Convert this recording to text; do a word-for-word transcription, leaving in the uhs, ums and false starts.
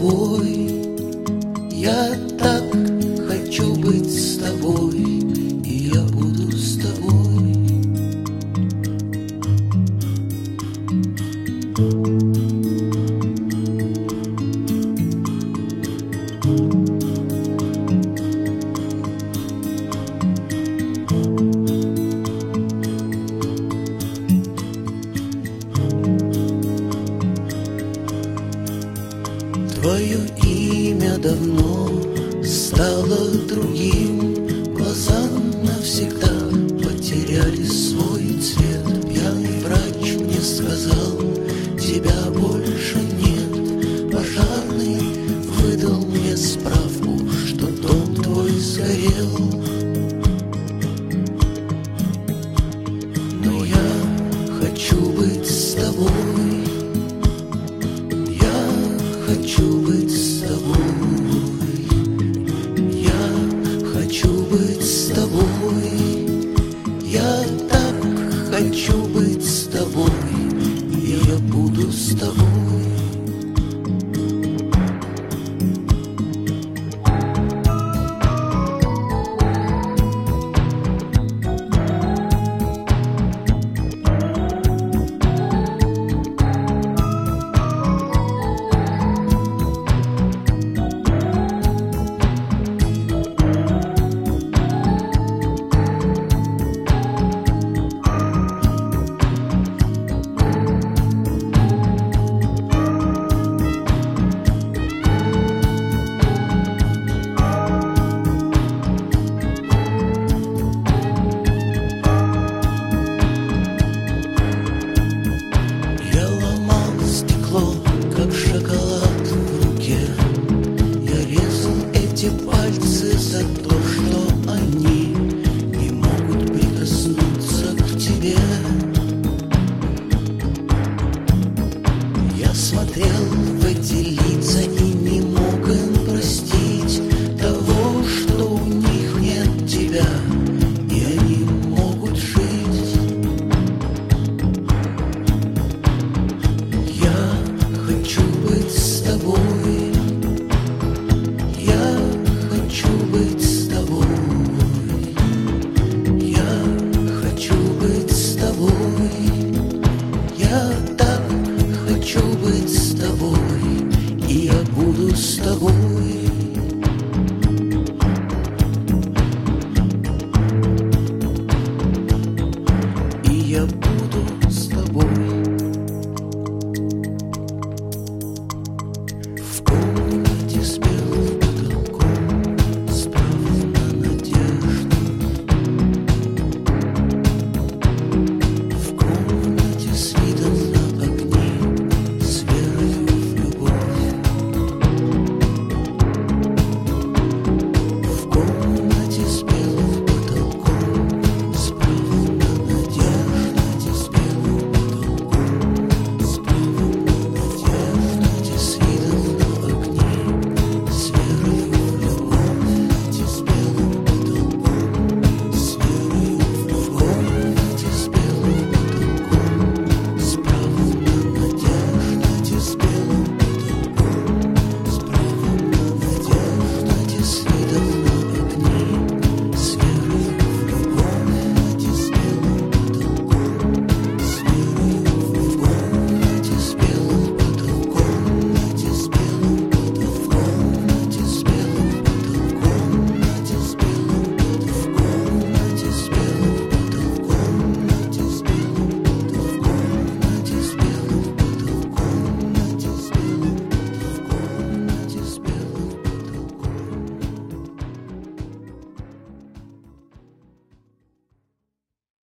тобой, я так хочу быть с тобой, и я буду с тобой. Твое имя давно стало другим, глаза навсегда потеряли свой цвет. Пьяный врач мне сказал, тебя больше нет. Пожарный выдал мне справку, что дом твой сгорел. Но я хочу быть с тобой, хочу быть с тобой, я хочу быть с тобой, я так хочу быть с тобой, и я буду с тобой. Как шоколад в руке, я резал эти пальцы за то,